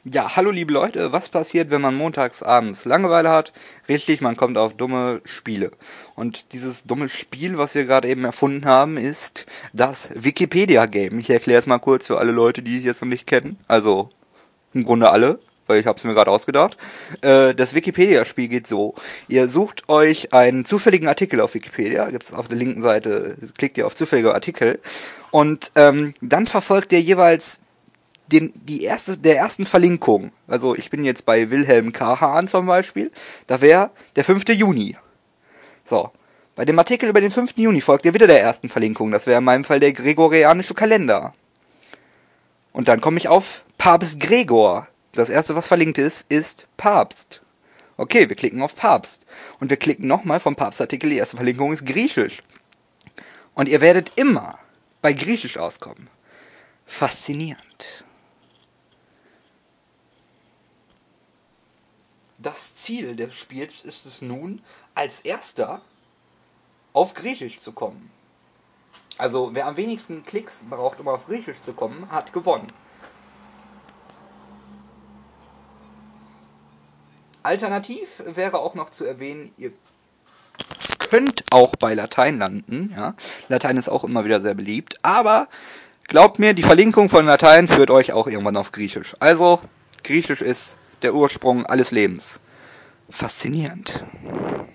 Ja, hallo liebe Leute, was passiert, wenn man montags abends Langeweile hat? Richtig, man kommt auf dumme Spiele. Und dieses dumme Spiel, was wir gerade eben erfunden haben, ist das Wikipedia-Game. Ich erkläre es mal kurz für alle Leute, die es jetzt noch nicht kennen. Also im Grunde alle, weil ich habe es mir gerade ausgedacht. Das Wikipedia-Spiel geht so. Ihr sucht euch einen zufälligen Artikel auf Wikipedia, gibt's auf der linken Seite, klickt ihr auf zufällige Artikel und dann verfolgt ihr jeweils der ersten Verlinkung. Also ich bin jetzt bei Wilhelm Kahan zum Beispiel. Da wäre der 5. Juni. So. Bei dem Artikel über den 5. Juni folgt ihr wieder der ersten Verlinkung. Das wäre in meinem Fall der gregorianische Kalender. Und dann komme ich auf Papst Gregor. Das erste, was verlinkt ist, ist Papst. Okay, wir klicken auf Papst. Und wir klicken nochmal vom Papstartikel, die erste Verlinkung ist Griechisch. Und ihr werdet immer bei Griechisch auskommen. Faszinierend. Das Ziel des Spiels ist es nun, als erster auf Griechisch zu kommen. Also wer am wenigsten Klicks braucht, um auf Griechisch zu kommen, hat gewonnen. Alternativ wäre auch noch zu erwähnen, ihr könnt auch bei Latein landen. Ja? Latein ist auch immer wieder sehr beliebt, aber glaubt mir, die Verlinkung von Latein führt euch auch irgendwann auf Griechisch. Also, Griechisch ist der Ursprung alles Lebens. Faszinierend.